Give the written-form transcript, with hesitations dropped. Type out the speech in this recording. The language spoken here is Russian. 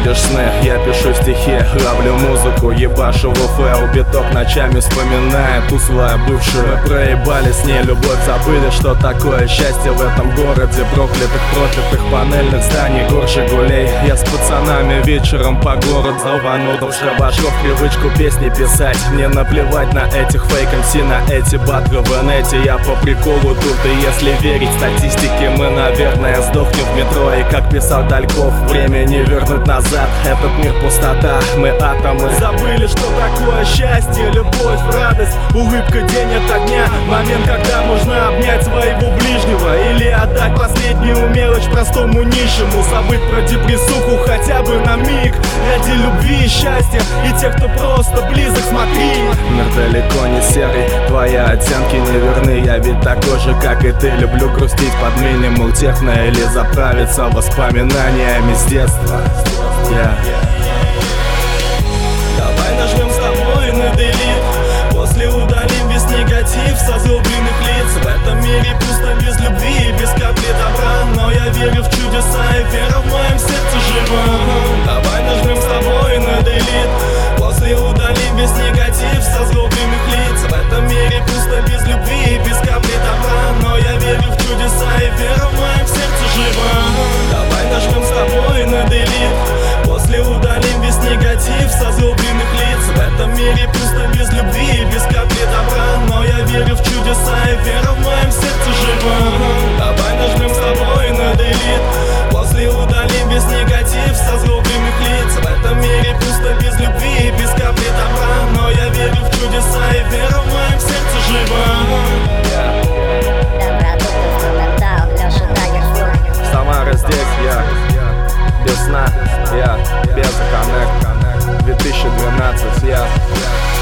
видишь сны, я пишу стихи, ловлю музыку, ебашу в ФЛ, биток ночами вспоминая ту свою бывшую. Мы проебали с ней любовь, забыли, что такое счастье в этом городе проклятых, панельных зданий, гор Жигулей. Я с пацанами вечером по городу рванул шабашов, привычку песни писать. Мне наплевать на этих фейк МС, на эти батлы в инете. Я по приколу тут, и если верить статистике, мы, наверное, сдохнем в метро. И как писал Дальков, время не вернуть назад. Этот мир пустота, мы атомы. Забыли, что такое счастье, любовь, радость, улыбка день ото дня. Момент, когда можно обнять своего ближнего или отдать последнюю мелочь простому нищему. Забыть про депрессуху хотя бы на миг, ради любви и счастья и тех, кто просто близок. Смотри, мир далеко не серый, твои оттенки не верны. Я ведь такой же, как и ты, люблю грустить под минимум техно или заправиться воспоминаниями с детства. Давай нажмем с тобой на delete, после удалим весь негатив со злобных лиц. В этом мире пусто без любви и без капли добра, но я верю в чудеса, и вера в моем сердце жива. Давай нажмем с тобой на delete, после удалим весь негатив со злобных лиц. В этом мире пусто без любви и без капли добра, но я верю в чудеса, и вера в моем сердце жива. Давай нажмем с тобой на delete, после удалим весь негатив со злобных лиц. В этом мире пусто без любви и без капли добра, но я верю в чудеса, и вера в моем сердце жива. Давай нажмем с тобой на delete, после удалим весь негатив со злобных лиц. В этом мире пусто без любви и без капли добра, но я верю в чудеса, и вера в моем сердце жива. Самара здесь, без сна, Беза Коннект, 2012,